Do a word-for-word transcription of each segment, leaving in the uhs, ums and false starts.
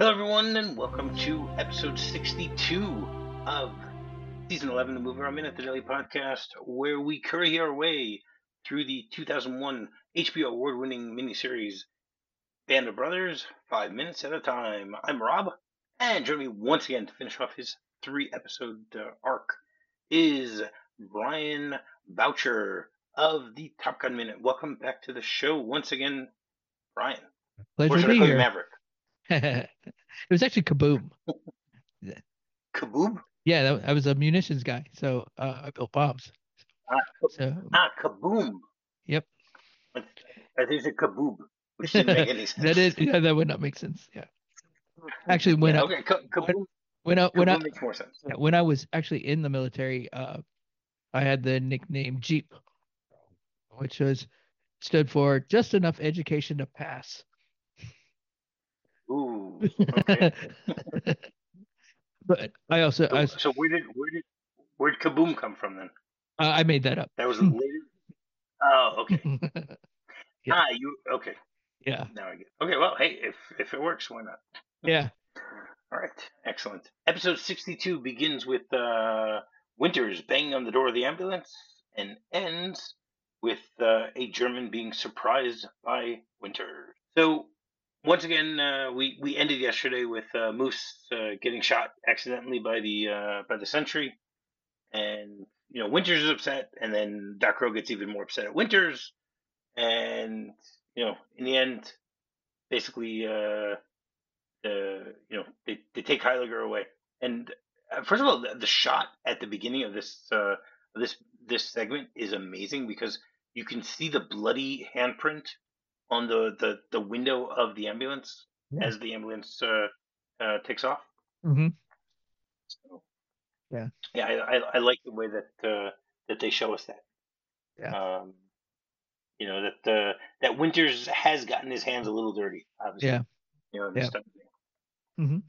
Hello, everyone, and welcome to episode sixty-two of season eleven of the Movie Around Minute, the Daily Podcast, where we curry our way through the two thousand one H B O award-winning miniseries Band of Brothers, five minutes at a time. I'm Rob, and joining me once again to finish off his three-episode uh, arc is Brian Boucher of the Top Gun Minute. Welcome back to the show once again, Brian. Pleasure Or to should I be call you here. Maverick? It was actually Kaboom. Kaboob? Yeah, that, I was a munitions guy, so uh, I built bombs. Ah, So, ah, Kaboom. yep. I I think it's Kaboob, which didn't make any That sense. is, yeah, that would not make sense. Yeah, actually, when Yeah, I okay, Ka- when Kaboom. when I when I Kaboom makes more sense. yeah, when I was actually in the military, uh, I had the nickname Jeep, which was stood for just enough education to pass. Ooh, okay. But I also I So, was, so where did where did where did Kaboom come from then? I made that up. That was later. Oh, okay. Yeah, Ah, you okay? yeah, Now I get. Okay, well, hey, if if it works, why not? yeah. All right, excellent. Episode sixty-two begins with uh, Winters banging on the door of the ambulance and ends with uh, a German being surprised by Winters. So once again, uh, we we ended yesterday with uh, Moose uh, getting shot accidentally by the uh, by the sentry, and you know Winters is upset, and then Doc Crow gets even more upset at Winters, and you know in the end, basically. Uh, uh, you know, they, they take Heiliger away. And uh, first of all, the, the shot at the beginning of this uh, this this segment is amazing because you can see the bloody handprint on the, the, the window of the ambulance Yeah. as the ambulance uh, uh, takes off. Hmm. So, Yeah. yeah, I, I, I like the way that uh, that they show us that. Yeah. Um, you know that uh, that Winters has gotten his hands a little dirty, obviously. Yeah. You know, in this Yeah. type of thing. Hmm.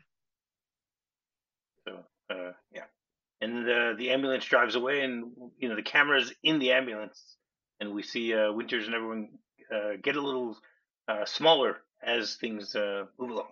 So uh, yeah. And the the ambulance drives away, and you know the camera's in the ambulance, and we see uh, Winters and everyone uh, get a little uh, smaller as things uh, move along.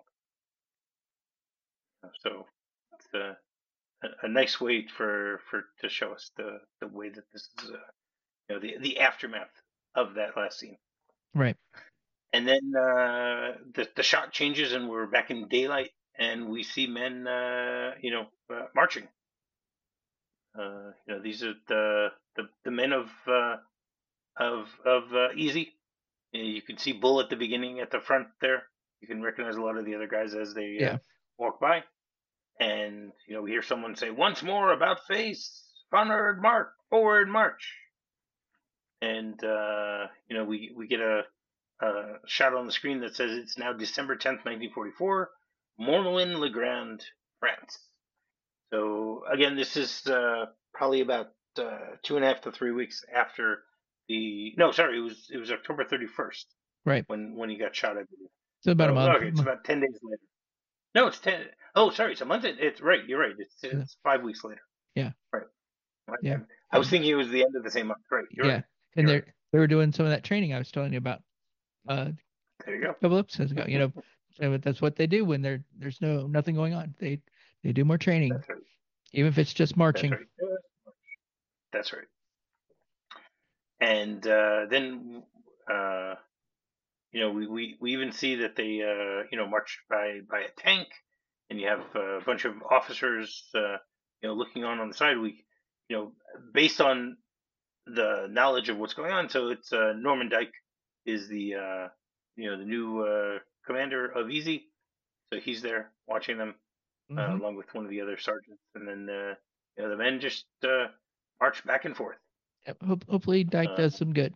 So it's uh, a, a nice way for for to show us the the way that this is, uh, you know, the the aftermath of that last scene. Right. And then uh, the the shot changes, and we're back in daylight, and we see men, uh, you know, uh, marching. Uh, you know, these are the the, the men of uh, of of uh, Easy. You, know, you can see Bull at the beginning at the front there. You can recognize a lot of the other guys as they uh, Yeah. walk by, and you know we hear someone say once more about face, forward march, forward march, and uh, you know we we get a, a shot on the screen that says it's now December tenth, nineteen forty four, Mormelin Le Grand, France. So again, this is uh, probably about uh, two and a half to three weeks after the. No, sorry, it was it was October thirty first Right. when when he got shot. I believe. So about a So month. okay, it's about ten days later. No, it's ten. Oh, sorry, it's a month. It's right. You're right. It's it's five weeks later. Yeah. Right. Yeah. I, I was And thinking it was the end of the same month. Right. You're right. yeah. And You're right. they're they were doing some of that training I was telling you about uh, There you a go. couple episodes ago. You know, so that's what they do when there there's no nothing going on. They they do more training, That's right. even if it's just That's marching. right. That's right. And uh, then uh, you know, we, we, we even see that they, uh, you know, march by, by a tank, and you have uh, a bunch of officers, uh, you know, looking on on the side. We, you know, based on the knowledge of what's going on. So it's uh, Norman Dyke is the, uh, you know, the new uh, commander of Easy. So he's there watching them uh, Hmm. along with one of the other sergeants, and then uh, you know the men just uh, march back and forth. Yep. Hope, hopefully Dyke Uh, does some good.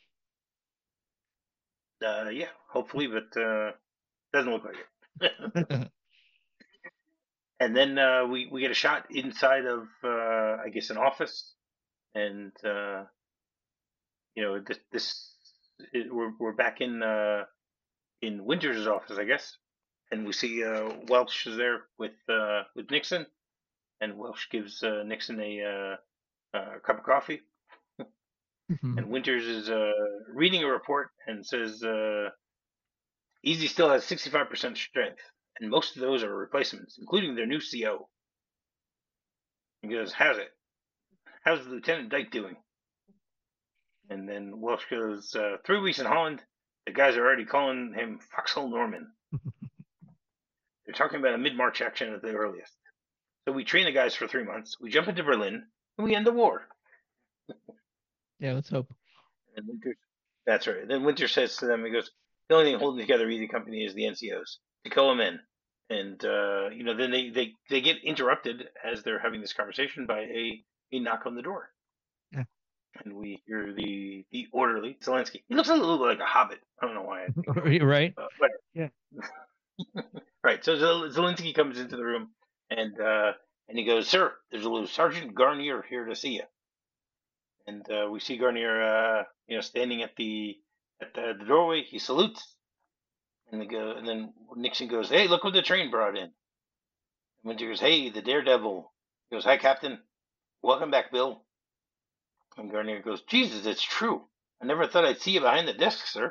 uh, yeah, hopefully, but uh, doesn't look like it. And then uh, we we get a shot inside of uh, I guess an office, and uh, you know this this it, we're we're back in uh, in Winters' office, I guess, and we see uh, Welsh is there with uh, with Nixon, and Welsh gives uh, Nixon a, uh, a cup of coffee, Hmm. and Winters is uh, reading a report and says uh, Easy still has sixty five percent strength, and most of those are replacements, including their new C O. He goes, "How's it? How's Lieutenant Dyke doing?" And then Welsh goes, uh, three weeks in Holland. The guys are already calling him Foxhole Norman. They're talking about a mid-March action at the earliest. So we train the guys for three months. We jump into Berlin, and we end the war. Yeah, let's hope. And Winter, that's right. Then Winter says to them, he goes, "The only thing holding together either company is the N C Os. Tacoma men." And uh, you know, then they, they, they get interrupted as they're having this conversation by a, a knock on the door. Yeah. And we hear the the orderly Zelensky. He looks a little bit like a hobbit. I don't know why. I think Right? uh, but Yeah. right. So Zelensky comes into the room and uh, and he goes, "Sir, there's a little Sergeant Garnier here to see you." And uh, we see Garnier, uh, you know, standing at the at the, the doorway. He salutes, and they go, and then Nixon goes, "Hey, look what the train brought in." And Winter goes, "Hey, the Daredevil." He goes, "Hi, Captain. Welcome back, Bill." And Garnier goes, "Jesus, it's true. I never thought I'd see you behind the desk, sir."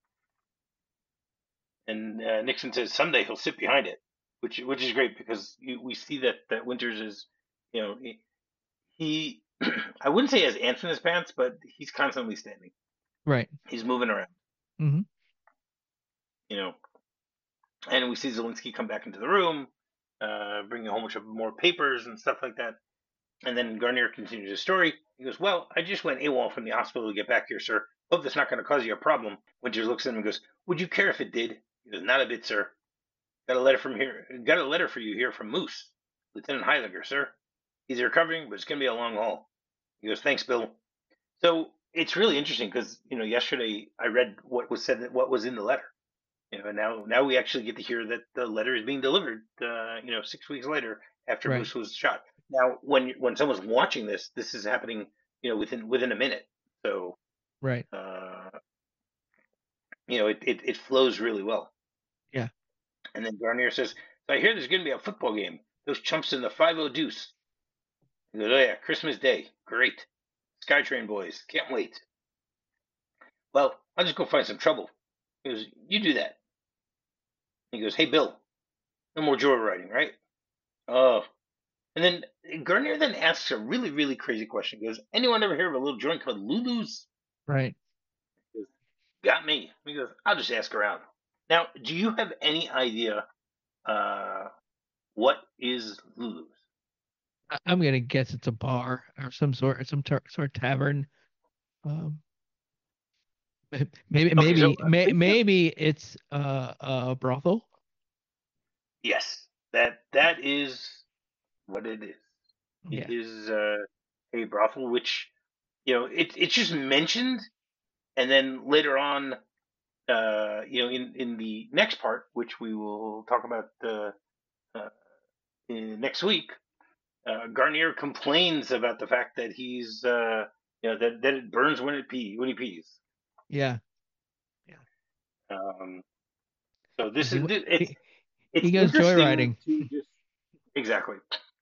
And uh, Nixon says, "Someday he'll sit behind it," which which is great because you, we see that that Winters is, you know, he, he I wouldn't say he has ants in his pants, but he's constantly standing. Right. He's moving around. Mm-hmm. You know, and we see Zelensky come back into the room, uh, bringing a whole bunch of more papers and stuff like that. And then Garnier continues his story. He goes, "Well, I just went AWOL from the hospital to get back here, sir. Hope that's not going to cause you a problem." Winters looks at him and goes, "Would you care if it did?" He goes, "Not a bit, sir. Got a letter from here. Got a letter for you here from Moose, Lieutenant Heiliger, sir. He's recovering, but it's going to be a long haul." He goes, "Thanks, Bill." So it's really interesting because you know yesterday I read what was said, what was in the letter. You know, and now now we actually get to hear that the letter is being delivered. Uh, you know, six weeks later after Right. Moose was shot. Now, when when someone's watching this, this is happening. You know, within within a minute. So, Right. uh, you know, it, it it flows really well. Yeah. And then Garnier says, "So I hear there's going to be a football game. Those chumps in the five oh Deuce." He goes, "Oh yeah, Christmas Day. Great. Skytrain boys. Can't wait." "Well, I'll just go find some trouble." He goes, "You do that." He goes, "Hey, Bill, no more joyriding, right?" "Oh." And then Garnier then asks a really, really crazy question. He goes, "Anyone ever hear of a little joint called Lulu's?" Right. He goes, "Got me." He goes, "I'll just ask around." Now, do you have any idea uh, what is Lulu's? I- I'm gonna guess it's a bar or some sort, some tar- sort of tavern. Um, maybe, Okay, so maybe, uh, may, based on maybe it's uh, a brothel. yes, that that is what it is. It Yeah. is uh, a brothel, which you know it it's just mentioned, and then later on, uh, you know, in in the next part, which we will talk about uh, uh, in next week, uh, Garnier complains about the fact that he's uh, you know that, that it burns when it pee when he pees. Yeah. Yeah. Um, so Yeah. this He is w- it's he it's he goes interesting joyriding. to just exactly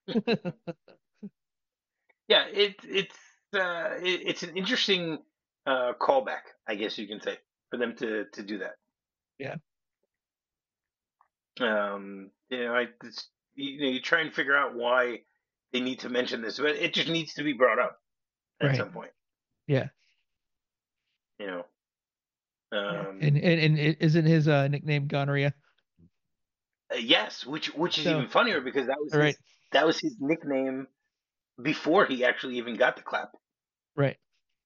yeah it it's uh, it, it's an interesting uh, callback, I guess you can say, for them to to do that. Yeah. Um, you know, I it's, you know you try and figure out why they need to mention this, but it just needs to be brought up at Right. some point. Yeah. You know, Yeah. And um, and and it isn't his uh, nickname gonorrhea. uh, yes, which which is So, even funnier because that was all right. his that was his nickname before he actually even got the clap. Right.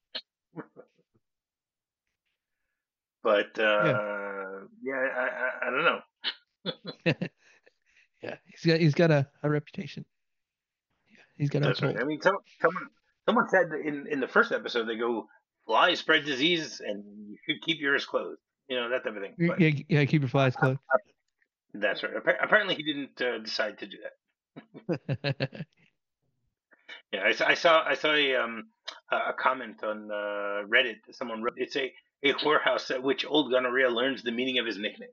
But Yeah. uh, yeah, I, I I don't know. Yeah. He's got he's got a, a reputation. Yeah. He's got to That's right. I uphold. mean, some, someone someone said in in the first episode they go flies spread disease and you should keep yours closed. You know that type of thing. But Yeah. Yeah. Keep your flies closed. that's right. Appa- Apparently, he didn't uh, decide to do that. Yeah, I, saw- I saw I saw a um a a comment on uh, Reddit that someone wrote. It's a a whorehouse at which old gonorrhea learns the meaning of his nickname.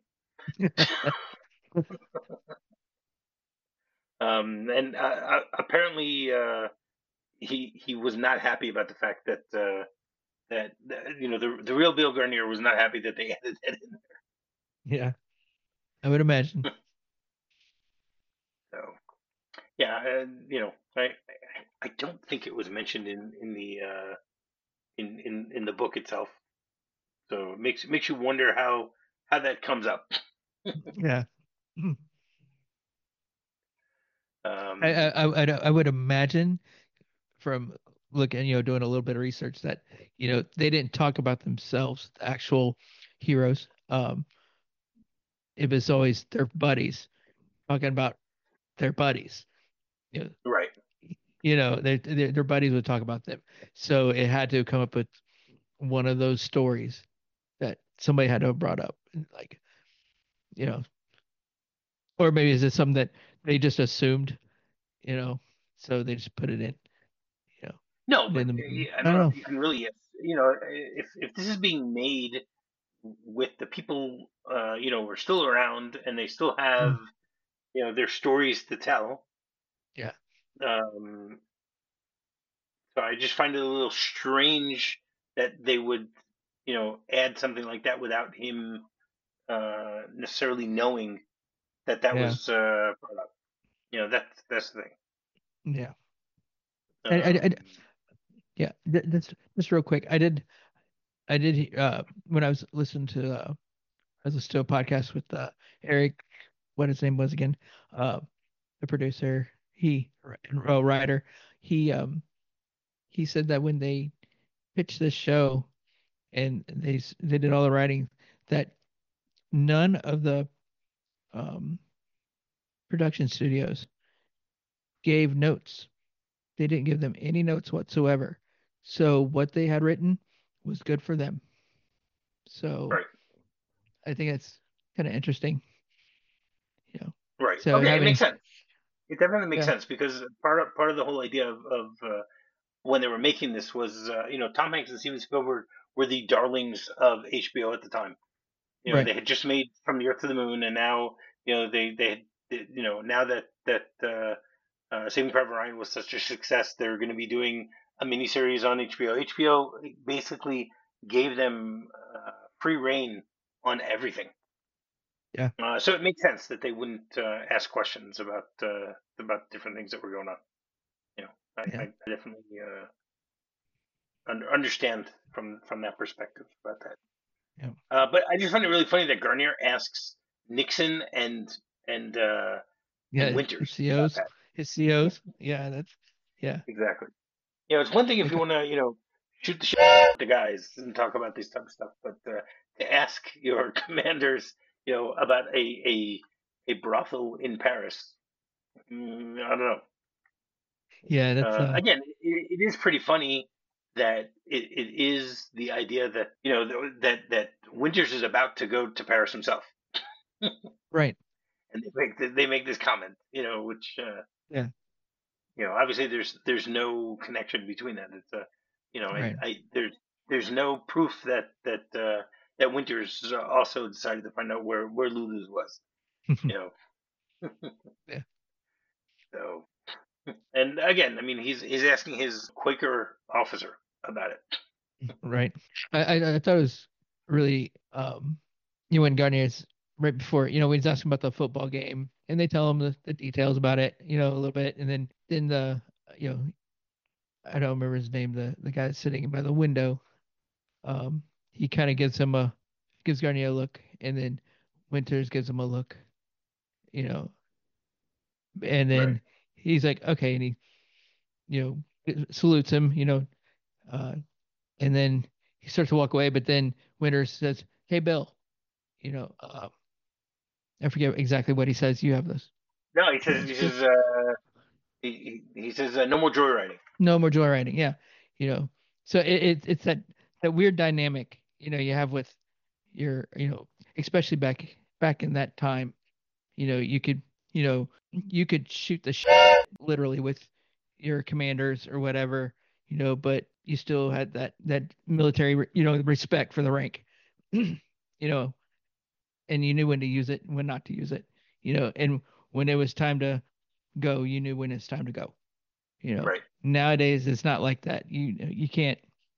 Um, and uh, uh, apparently uh, he he was not happy about the fact that uh, that, that you know the the real Bill Garnier was not happy that they added that in. Yeah. I would imagine. yeah, uh, you know, I I don't think it was mentioned in in the uh, in in in the book itself. So it makes makes you wonder how how that comes up. Yeah. I, Um, I I I would imagine from looking, you know, doing a little bit of research that, you know, they didn't talk about themselves, the actual heroes. Um, it was always their buddies talking about their buddies. You know, right. you know, their their their buddies would talk about them. So it had to come up with one of those stories that somebody had to have brought up, like, you know, or maybe is it something that they just assumed, you know, so they just put it in, you know, No, put it but in the uh, movie. I I don't don't know know. if you can really, if, you know, if if this is being made with the people, uh, you know, are still around and they still have, Mm, you know, their stories to tell. yeah, Um, so I just find it a little strange that they would, you know, add something like that without him uh, necessarily knowing that that yeah, was uh, brought up. You know, that's that's the thing. yeah. I, I, I, Um, yeah, th- that's just real quick. I did, I did, uh, when I was listening to, uh, I was listening to a podcast with, uh, Eric, what his name was again, uh, the producer, he, uh, writer, he, um, he said that when they pitched this show and they, s- they did all the writing, that none of the, um, production studios gave notes. They didn't give them any notes whatsoever. So what they had written was good for them. So right, I think it's kind of interesting, you know. right. So Okay, it makes having, sense. It definitely makes yeah, sense because part of part of the whole idea of, of uh, when they were making this was, uh, you know, Tom Hanks and Steven Spielberg were the darlings of H B O at the time. You know, right, they had just made From the Earth to the Moon, and now, you know, they they, had, you know, now that that uh, uh, Saving Private Ryan was such a success, they're going to be doing a miniseries on H B O. H B O basically gave them uh, free reign on everything. yeah, Uh, so it makes sense that they wouldn't uh, ask questions about uh, about different things that were going on. You know, I, yeah, I definitely uh, under, understand from from that perspective about that. yeah, Uh, but I just find it really funny that Garnier asks Nixon and and uh, and yeah. His Winters about C Os, that. his C Os, yeah, that's, yeah, Exactly. You know, it's one thing if like, you want to, you know, shoot the shit with the guys and talk about this type of stuff, but uh, to ask your commanders, you know, about a a a brothel in Paris, mm, I don't know. yeah, that's, Uh, uh, again, it, it is pretty funny that it, it is the idea that you know th- that that Winters is about to go to Paris himself, right, and they make th- they make this comment, you know, which uh, yeah, you know obviously there's there's no connection between that. It's a you know I, right, I there's there's no proof that that uh, that Winters also decided to find out where where Lulu's was, you know. yeah, So and again, I mean he's he's asking his Quaker officer about it. right. I, I, I thought it was really, um, you know, when Garnier's right before, you know, when he's asking about the football game and they tell him the, the details about it, you know, a little bit, and then then the, you know, I don't remember his name, the the guy sitting by the window. Um, he kind of gives him a gives Garnier a look, and then Winters gives him a look, you know, and Right, then he's like, okay, and he, you know, salutes him, you know, uh, and then he starts to walk away, but then Winters says, "Hey, Bill," you know, uh, I forget exactly what he says. You have this no, he says he transcript. says uh, he, he he says uh, no more joyriding. No more joyriding. Yeah, you know, so it, it it's that that weird dynamic, you know, you have with your, you know, especially back back in that time, you know, you could, you know, you could shoot the shit literally with your commanders or whatever, you know, but you still had that that military, you know, respect for the rank, you know, and you knew when to use it and when not to use it, you know, and when it was time to go, you knew when it's time to go, you know. Right, Nowadays, it's not like that. You you can't,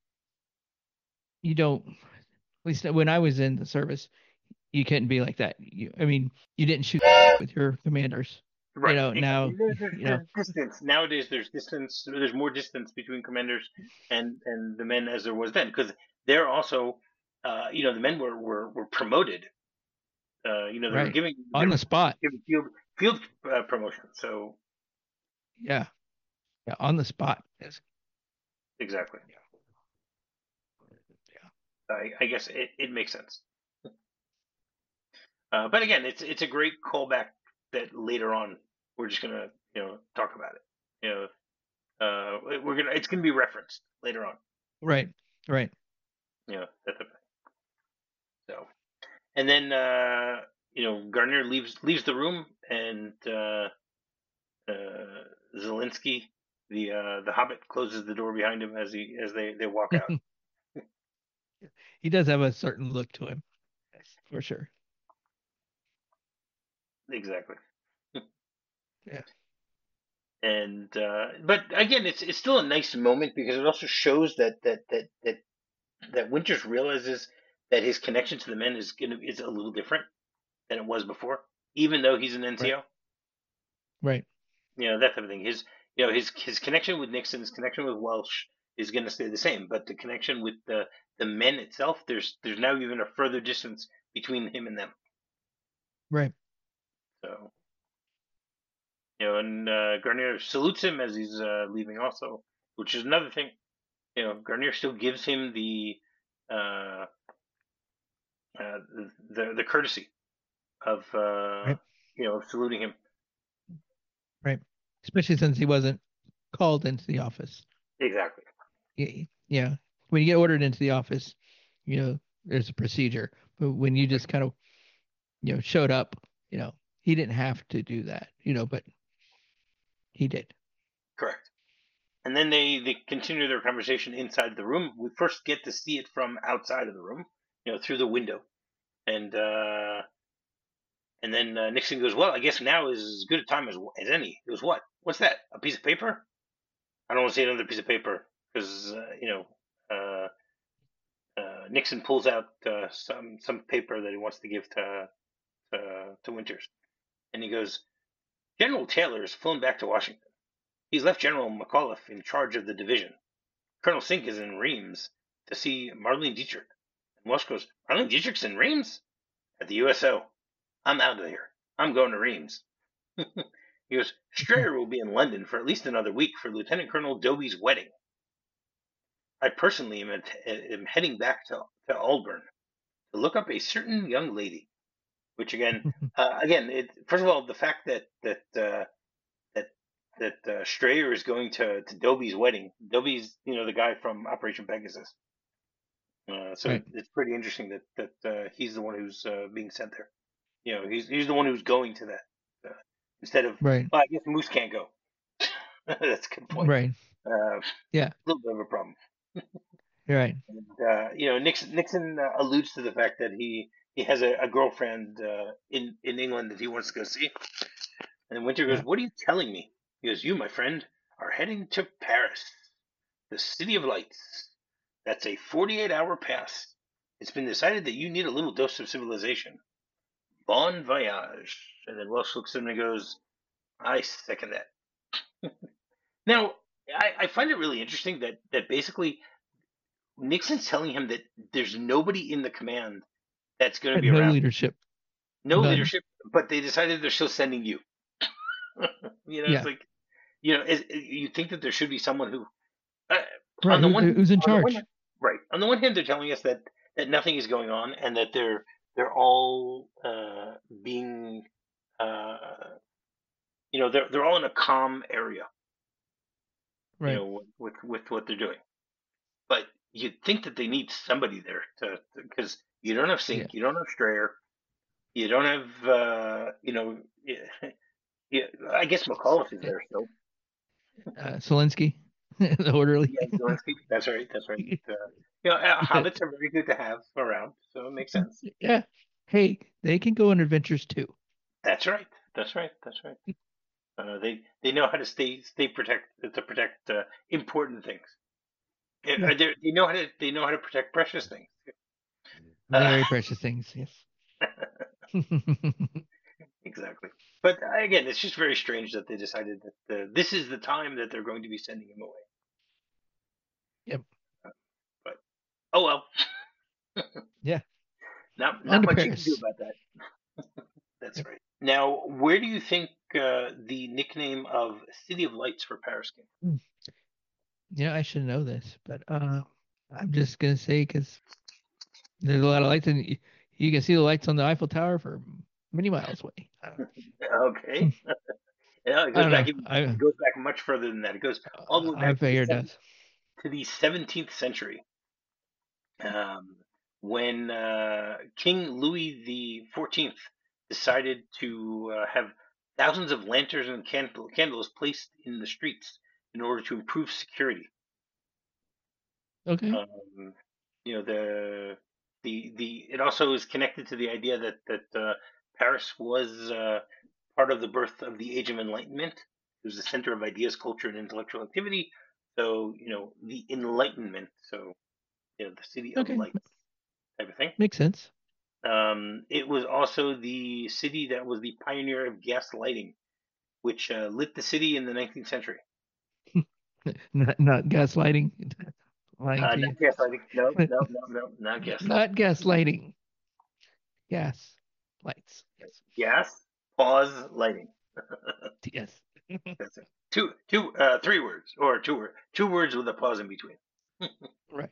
you don't. At least when I was in the service, you couldn't be like that. You, I mean, you didn't shoot with your commanders. You Right, know, exactly. now, There, there's, you know, there's distance nowadays. There's distance. There's more distance between commanders and and the men as there was then, because they're also, uh, you know, the men were were, were promoted. Uh, you know, they were right. giving they On the were spot. giving field field uh, promotion. So Yeah. Yeah. On the spot. Yes. exactly, Yeah. Yeah. I, I guess it, it makes sense. Uh, but again, it's it's a great callback that later on we're just gonna you know talk about it. You know, uh, we're gonna it's gonna be referenced later on. Right. Right. You know, that type of thing. So. And then uh, you know Garnier leaves leaves the room, and uh, uh, Zelensky, the uh, the Hobbit, closes the door behind him as he as they they walk out. He does have a certain look to him. Yes, for sure. Exactly. Yeah. And uh, but again, it's it's still a nice moment because it also shows that that that that that Winters realizes that his connection to the men is gonna is a little different than it was before, even though he's an Right. N C O. Right. You know that type of thing. His you know his his connection with Nixon, his connection with Welsh is going to stay the same, but the connection with the the men itself, there's there's now even a further distance between him and them. Right. So you know, and uh, Garnier salutes him as he's uh, leaving, also, which is another thing. You know, Garnier still gives him the uh, uh, the the courtesy of uh, Right. you know saluting him. Right. Especially since he wasn't called into the office. Exactly. Yeah. Yeah. When you get ordered into the office, you know, there's a procedure. But when you just kind of, you know, showed up, you know, he didn't have to do that, you know, but he did. Correct. And then they, they continue their conversation inside the room. We first get to see it from outside of the room, you know, through the window. And uh, and then uh, Nixon goes, "Well, I guess now is as good a time as, as any." He goes, "What? What's that? A piece of paper?" I don't want to see another piece of paper because uh, you know uh, uh, Nixon pulls out uh, some some paper that he wants to give to uh, to Winters, and he goes, "General Taylor has flown back to Washington. He's left General McAuliffe in charge of the division. Colonel Sink is in Reims to see Marlene Dietrich." And Welsh goes, "Marlene Dietrich's in Reims? At the U S O. I'm out of here. I'm going to Reims." He goes, "Strayer will be in London for at least another week for Lieutenant Colonel Dobie's wedding. I personally am, at, am heading back to, to Aldburn to look up a certain young lady." Which again, uh, again, it, first of all, the fact that that uh, that that uh, Strayer is going to to Dobie's wedding. Dobie's, you know, the guy from Operation Pegasus. Uh, so it, Right. it's pretty interesting that that uh, he's the one who's uh, being sent there. You know, he's he's the one who's going to that uh, instead of. Right. Well, I guess Moose can't go. That's a good point. Right. Uh, a Yeah. little bit of a problem. You're right. And, uh, you know, Nixon Nixon uh, alludes to the fact that he he has a, a girlfriend uh, in in England that he wants to go see. And Winter goes, Yeah. "What are you telling me?" He goes, "You, my friend, are heading to Paris, the city of lights. That's a forty-eight hour pass. It's been decided that you need a little dose of civilization. Bon voyage." And then Welsh looks at him and goes, "I second that." Now, I, I find it really interesting that, that basically Nixon's telling him that there's nobody in the command that's going to be No around. leadership. No None. leadership, but they decided they're still sending you. You know, it's Yeah. like, you know, is, you think that there should be someone who, uh, on Right. the Who, one hand, who's in on the one charge? hand, right, on the one hand, they're telling us that, that nothing is going on and that they're, they're all uh, being, uh, you know, they're, they're all in a calm area, you Right. know, with, with what they're doing. But you'd think that they need somebody there to, because you don't have Yeah. Sink, you don't have Strayer, you don't have, uh, you know, yeah, I guess McAuliffe is there still. Uh, Zelensky, the orderly. Yeah, Zelensky. That's right. That's right. Uh, you know, uh, Yeah. hobbits are very good to have around, so it makes sense. Yeah. Hey, they can go on adventures too. That's right. That's right. That's right. Uh, they they know how to stay stay protect to protect uh, important things. Yeah. Uh, they they know how to they know how to protect precious things. Uh, Very precious things. Yes. exactly. But again, it's just very strange that they decided that the, this is the time that they're going to be sending him away. Yep. But oh well, Yeah. not On not to much you can do Paris. about that. That's Yep. right. Now, where do you think uh, the nickname of City of Lights for Paris came Mm. Yeah, I should know this, but uh, I'm just gonna say because there's a lot of lights, and you, you can see the lights on the Eiffel Tower for many miles away. I don't, from? Okay. Yeah, it I goes don't back know. even, I it goes back much further than that. It goes all the way I back to the figured seven, that. to the seventeenth century, um, when uh, King Louis the Fourteenth decided to uh, have thousands of lanterns and candle, candles placed in the streets in order to improve security. Okay. Um, you know the the the it also is connected to the idea that that uh, Paris was uh, part of the birth of the Age of Enlightenment. It was the center of ideas, culture, and intellectual activity. So you know the Enlightenment. So you know the city of Okay. lights type of thing. Makes sense. Um, it was also the city that was the pioneer of gas lighting, which uh, lit the city in the nineteenth century. Not not gaslighting. Lying Uh, to not you. gas lighting. No, no, no, no, not gas lighting. Not gaslighting. Gas. Lights. Yes. Gas, pause, lighting. Yes. That's it. Two, two, uh, three words, or two word, two words with a pause in between. Right.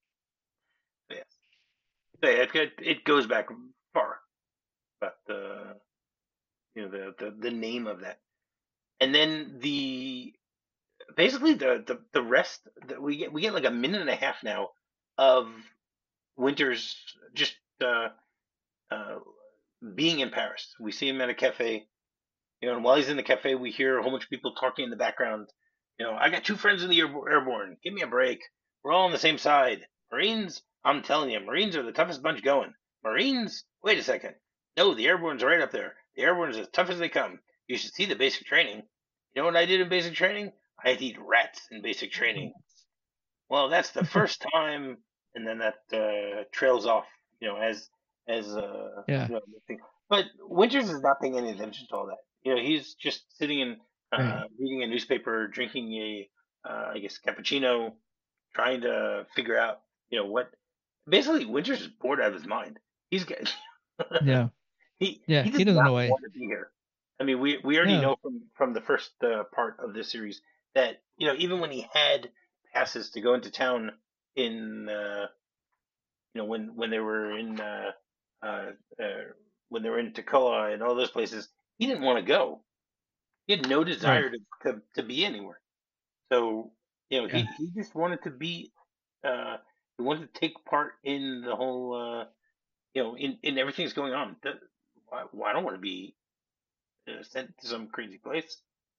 Yes. So yeah, it, it it goes back far, but the you know the, the the name of that, and then the basically the the the rest that we get we get like a minute and a half now of Winters just uh, uh, being in Paris. We see him at a cafe. You know, and while he's in the cafe, we hear a whole bunch of people talking in the background. You know, I got two friends in the air- airborne. Give me a break. We're all on the same side. Marines, I'm telling you, Marines are the toughest bunch going. Marines? Wait a second. No, the airborne's right up there. The airborne's as tough as they come. You should see the basic training. You know what I did in basic training? I had to eat rats in basic training. Well, that's the first time, and then that uh, trails off. You know, as as uh, Yeah. you know, the thing. But Winters is not paying any attention to all that. You know, he's just sitting and uh, Right. reading a newspaper, drinking a, uh, I guess, cappuccino, trying to figure out, you know, what. Basically, Winters is bored out of his mind. He's got, Yeah. he Yeah. he He does doesn't not know why. want to be here. I mean, we we already No. know from from the first uh, part of this series that you know even when he had passes to go into town in uh, you know when when they were in uh, uh, uh, when they were in Toccoa and all those places, he didn't want to go. He had no Right. desire to, to, to be anywhere. So you know Yeah. he, he just wanted to be uh, he wanted to take part in the whole uh, you know in, in everything that's going on. That, why, why I don't want to be uh, sent to some crazy place.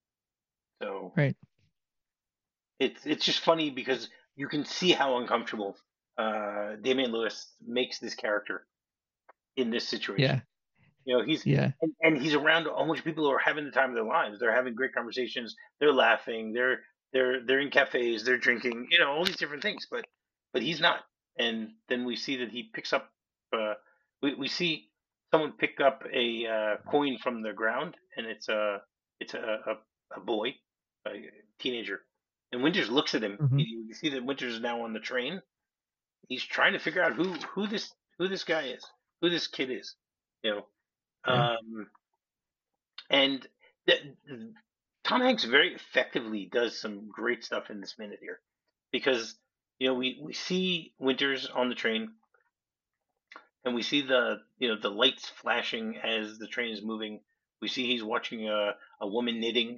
So Right. it's it's just funny because you can see how uncomfortable uh, Damian Lewis makes this character in this situation. Yeah. You know, he's Yeah. and, and he's around a whole bunch of people who are having the time of their lives. They're having great conversations. They're laughing. They're they're they're in cafes. They're drinking. You know, all these different things. But but he's not. And then we see that he picks up. Uh, we we see someone pick up a uh, coin from the ground, and it's a it's a a, a boy, a teenager. And Winters looks at him. Hmm. You, you see that Winters is now on the train. He's trying to figure out who who this who this guy is, who this kid is. You know, Yeah. um, and th- Tom Hanks very effectively does some great stuff in this minute here, because you know we, we see Winters on the train, and we see the you know the lights flashing as the train is moving. We see he's watching a, a woman knitting,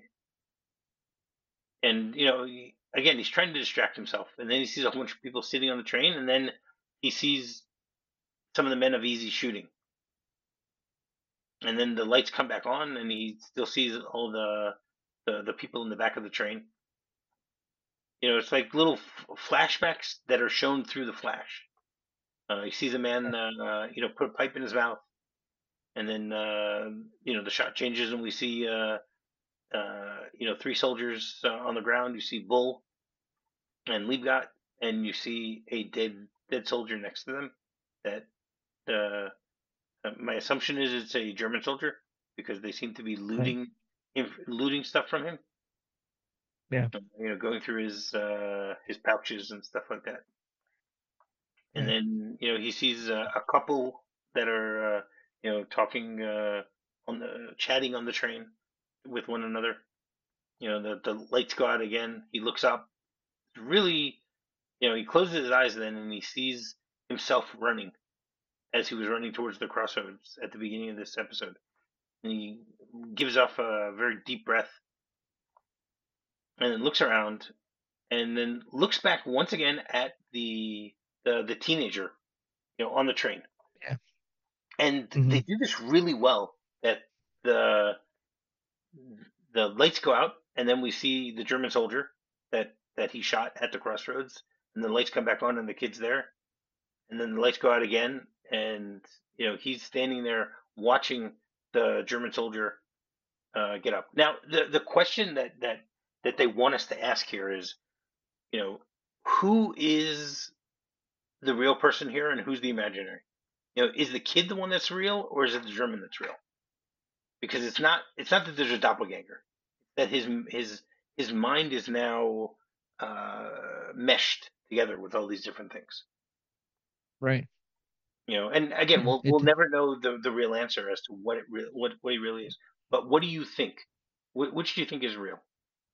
and you know he- again he's trying to distract himself, and then he sees a whole bunch of people sitting on the train, and then he sees some of the men of easy shooting, and then the lights come back on, and he still sees all the the, the people in the back of the train. You know, it's like little f- flashbacks that are shown through the flash. Uh, he sees a man, uh, you know, put a pipe in his mouth, and then uh, you know the shot changes, and we see, uh, uh, you know, three soldiers uh, on the ground. You see Bull and Liebgott, and you see a dead dead soldier next to them. That uh, uh, my assumption is it's a German soldier. because they seem to be Right. looting inf- looting stuff from him. Yeah. You know, going through his uh, his pouches and stuff like that. And Right. then you know he sees a, a couple that are uh, you know talking uh, on the chatting on the train with one another. You know the the lights go out again. He looks up. Really, you know, he closes his eyes then and he sees himself running as he was running towards the crossroads at the beginning of this episode. And he gives off a very deep breath and then looks around and then looks back once again at the the, the teenager, you know, on the train. Yeah. And Hmm. they do this really well that the the lights go out and then we see the German soldier that that he shot at the crossroads and the lights come back on and the kid's there and then the lights go out again and you know he's standing there watching the German soldier uh, get up. Now the the question that that that they want us to ask here is, you know, who is the real person here and who's the imaginary? You know, is the kid the one that's real or is it the German that's real? Because it's not it's not that there's a doppelganger. That his his his mind is now uh, meshed together with all these different things. Right. You know, and again, Yeah. we'll we'll It. never know the the real answer as to what it re- what what he really is. But what do you think? Wh- which do you think is real?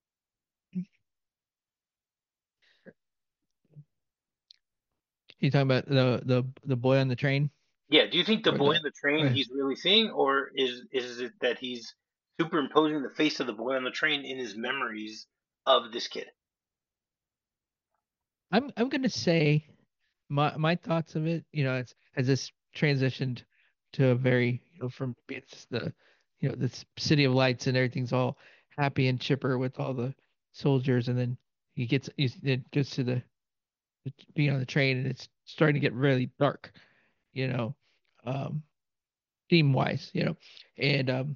You talking about the the the boy on the train Yeah, do you think the or boy the? on the train Or, he's really seeing, or is is it that he's superimposing the face of the boy on the train in his memories of this kid? I'm I'm gonna say my my thoughts of it. You know, it's as this transitioned to a very you know from being just the you know this city of lights and everything's all happy and chipper with all the soldiers, and then he gets he's, it gets to the being on the train and it's starting to get really dark. You know, um, theme wise. You know, and um,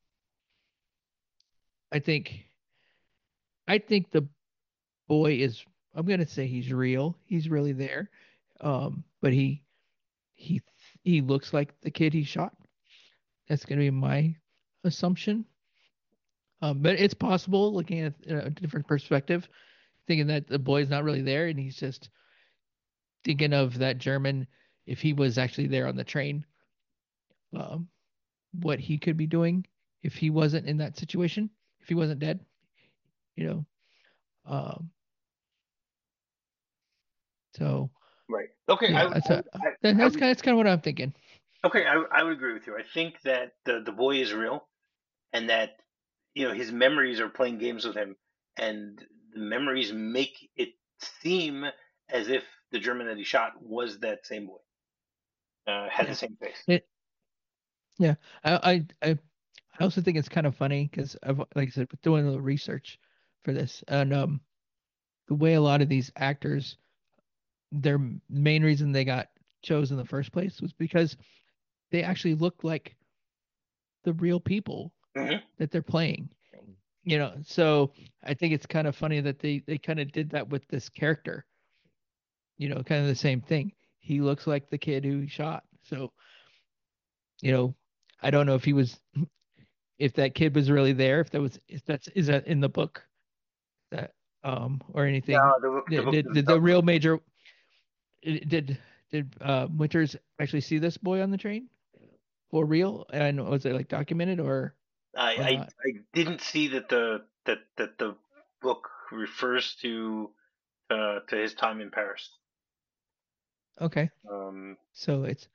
I think I think the boy is. I'm gonna say he's real. He's really there. Um, but he he he looks like the kid he shot. That's going to be my assumption. Um, but it's possible, looking at a different perspective, thinking that the boy's not really there and he's just thinking of that German, if he was actually there on the train, um, what he could be doing if he wasn't in that situation, if he wasn't dead, you know. Um, so Right. Okay. I yeah, would. that's I a, would. I, that, I that's would. kind of, that's kind of what I'm thinking. Okay. I, I would agree with you. I think that the the boy is real, and that you know his memories are playing games with him, and the memories make it seem as if the German that he shot was that same boy, uh, had the Yeah. same face. It, yeah. I, I, I I also think it's kind of funny because I've, like I said, doing a little research for this, and um, the way a lot of these actors, their main reason they got chosen in the first place was because they actually look like the real people Hmm. that they're playing. You know, so I think it's kind of funny that they they kind of did that with this character. You know, kind of the same thing. He looks like the kid who he shot. So, you know, I don't know if he was if that kid was really there, if that was if that's is that in the book that um or anything. No, the book the Did book did, doesn't did the talk real about it. major did did uh Winters actually see this boy on the train for real? And was it like documented or I, or I not? I didn't see that the that that the book refers to uh, to his time in Paris. Okay. Um, So it's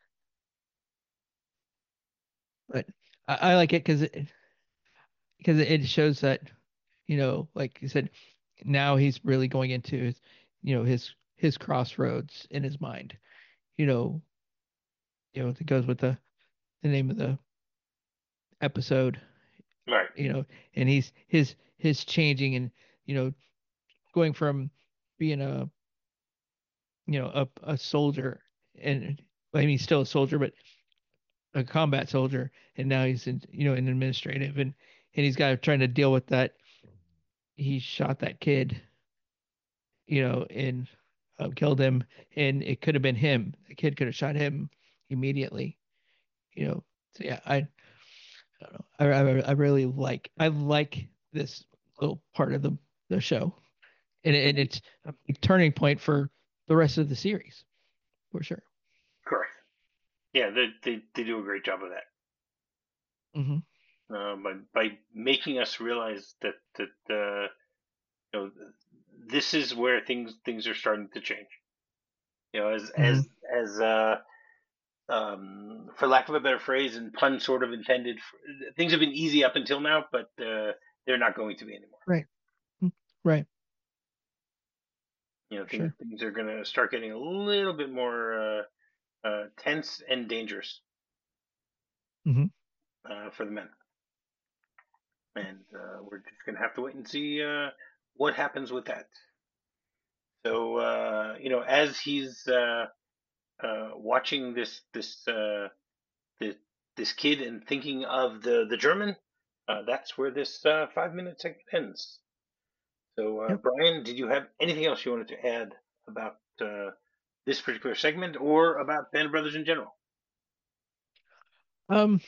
but I, I like it because it because it shows that, you know, like you said, now he's really going into his, you know, his his crossroads in his mind. You know, you know, it goes with the the name of the episode, right. you know, and he's his his changing and, you know, going from being a, you know, a a soldier and I mean he's still a soldier, but a combat soldier, and now he's in, you know, in administrative and and he's got to trying to deal with that. He shot that kid, you know, and um, killed him, and it could have been him. The kid could have shot him immediately, you know. So yeah, I I don't know. I, I, I really like I like this little part of the the show, and, and Mhm. it's a big turning point for the rest of the series for sure. Correct. Yeah, they, they they do a great job of that. Hmm. Uh, by by making us realize that that uh, you know this is where things things are starting to change. You know, as Hmm. as as uh, um, for lack of a better phrase and pun sort of intended, things have been easy up until now, but uh, they're not going to be anymore. Right. Mm. Right. You know, For things sure. things are going to start getting a little bit more uh, uh, tense and dangerous Hmm. uh, for the men, and uh, we're just going to have to wait and see uh, what happens with that. So uh, you know, as he's uh, uh, watching this this uh, this this kid and thinking of the the German, uh, that's where this uh, five minute segment ends. So uh, Yep. Brian, did you have anything else you wanted to add about uh, this particular segment or about Band of Brothers in general? Um.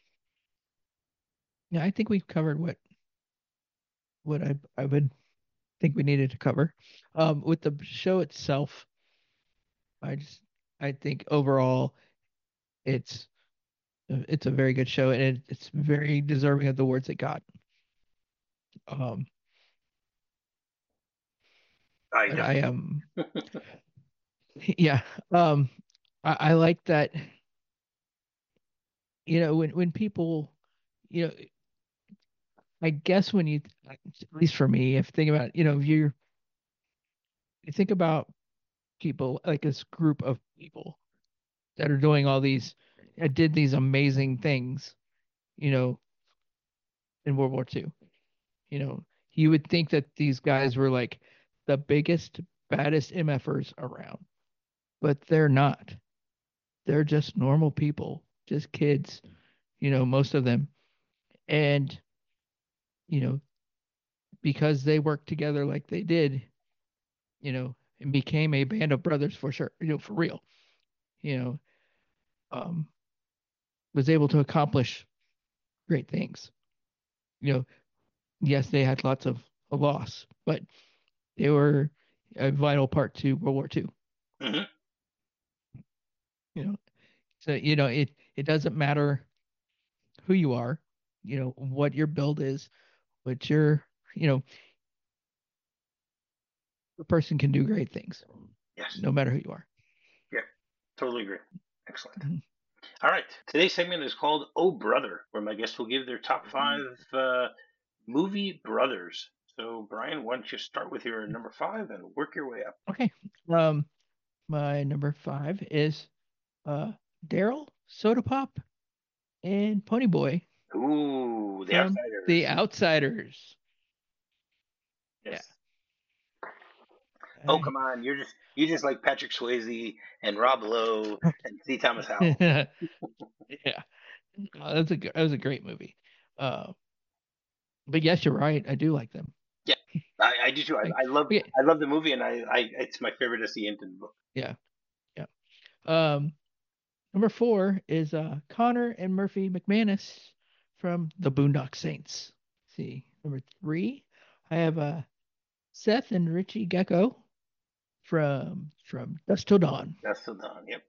Yeah, I think we've covered what what I I would think we needed to cover. Um, with the show itself, I just I think overall it's it's a very good show, and it, it's very deserving of the awards it got. Um, I but I definitely. um yeah, um, I, I like that. You know, when when people, you know, I guess when you, at least for me, if you think about, you know, if you you think about people like this group of people that are doing all these, that did these amazing things, you know, in World War Two. You know, you would think that these guys were like the biggest, baddest MFers around, but they're not. They're just normal people, just kids, you know, most of them. And, you know, because they worked together like they did, you know, and became a band of brothers for sure, you know, for real, you know, um, was able to accomplish great things. You know, yes, they had lots of a loss, but they were a vital part to World War Two. Hmm. You know, so you know it it doesn't matter who you are, you know, what your build is, what your, you know, a person can do great things, Yes. no matter who you are. Yeah. Totally agree. Excellent. Mhm. All right. Today's segment is called "Oh Brother," where my guests will give their top five uh, movie brothers. So, Brian, why don't you start with your number five and work your way up? Okay. Um, my number five is uh Daryl, Soda Pop, and Ponyboy Ooh, The from The Outsiders. Outsiders. Yeah. Yes. Oh, I, come on. You're just you just like Patrick Swayze and Rob Lowe and C. Thomas Howell. yeah. Uh, that's a that was a great movie. Uh, but yes, you're right. I do like them. Yeah, I, I do too. I, Like, I love okay, I love the movie, and I, I it's my favorite S E Hinton book. yeah, yeah. Um, number four is uh Connor and Murphy McManus from the Boondock Saints. Let's see, number three, I have uh Seth and Richie Gecko from from Dusk Till Dawn. That's the Don. Yep.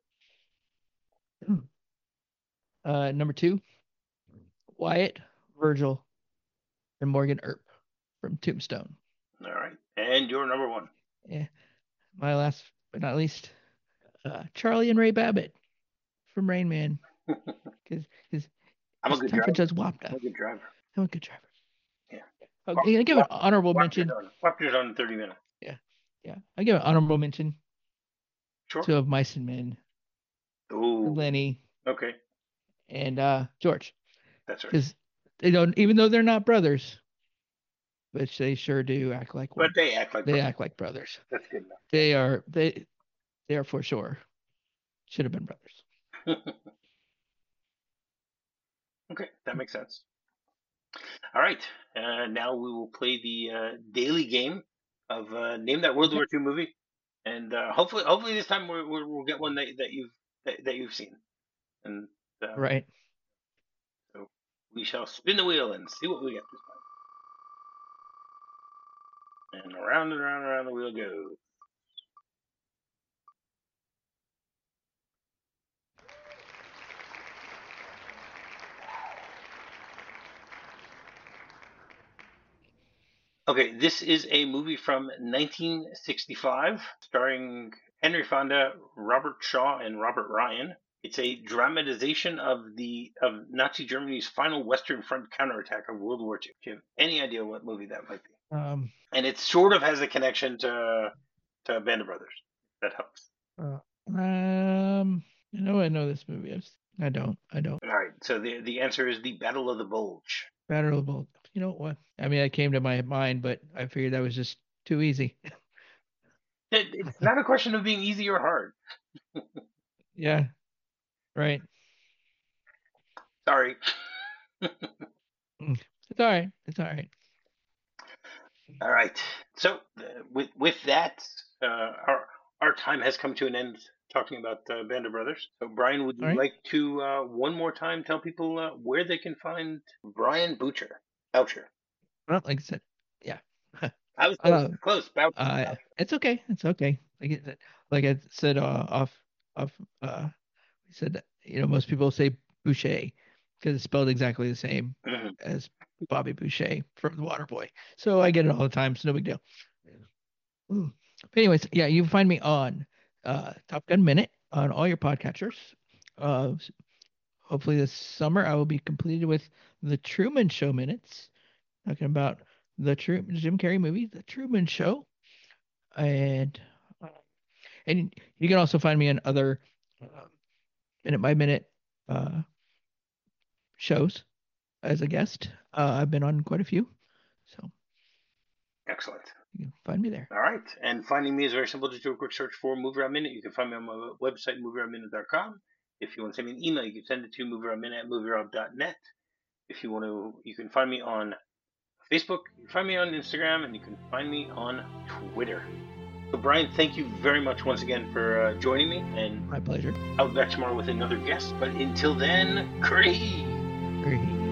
Uh, number two, Wyatt, Virgil, and Morgan Earp from Tombstone. All right. And your number one. Yeah, my last but not least, uh, Charlie and Ray Babbitt from Rain Man. Because because I'm a it's good time for driver. Judge Wapda. I'm a good driver. I'm a good driver. Yeah. Oh, Wap, I give an wap, honorable wap yours mention. on. Wap yours on in thirty minutes. Yeah, yeah. I give an honorable mention Sure. to Of Mice and Men for Ooh. Lenny Okay. and uh, George. That's right. Because they don't, even though they're not brothers, but they sure do act like But one. they act like They brothers. act like brothers. That's good enough. They are they they are for sure should have been brothers. Yeah. Okay, that makes sense. All right. Uh, now we will play the uh, daily game of uh, name that World Okay. War Two movie, and uh, hopefully, hopefully this time we're, we're, we'll get one that, that you've that, that you've seen. And um, Right. so We shall spin the wheel and see what we get this time. And around and around and around the wheel goes. Okay, this is a movie from nineteen sixty-five, starring Henry Fonda, Robert Shaw, and Robert Ryan. It's a dramatization of the of Nazi Germany's final Western Front counterattack of World War Two. Do you have any idea what movie that might be? Um, and it sort of has a connection to to Band of Brothers. That helps. uh, um, I know I know this movie. I've, I don't. I don't. All right. So the the answer is the Battle of the Bulge. Battle of the Bulge. You know what? I mean, it came to my mind, but I figured that was just too easy. It, it's not a question of being easy or hard. Yeah. Right. Sorry. It's all right. It's all right. All right. So uh, with with that, uh, our our time has come to an end talking about uh, Band of Brothers. So Brian, would you All right. like to uh, one more time tell people uh, where they can find Brian Boucher? Boucher. Well, like I said, yeah. I was close. Uh, Close. Boucher. uh, Boucher. it's okay. It's okay. Like I said, like I said uh, off off. Uh, we said you know most people say Boucher because it's spelled exactly the same Mhm. as Bobby Boucher from The Waterboy. So I get it all the time. It's no big deal. Mm. But anyways, yeah, you can find me on uh, Top Gun Minute on all your podcatchers. Uh, s- hopefully this summer I will be completed with the Truman Show minutes, talking about the Tru- Jim Carrey movie, The Truman Show, and uh, and you can also find me on other uh, minute by minute uh, shows as a guest. Uh, I've been on quite a few, so Excellent. you can find me there. All right. And finding me is very simple. Just do a quick search for Movie Round Minute. You can find me on my website, movie round minute dot com. If you want to send me an email, you can send it to movie round minute at movie round dot net. If you want to, you can find me on Facebook, you can find me on Instagram, and you can find me on Twitter. So, Brian, thank you very much once again for uh, joining me. And My pleasure. I'll be back tomorrow with another guest. But until then, Creed! Great.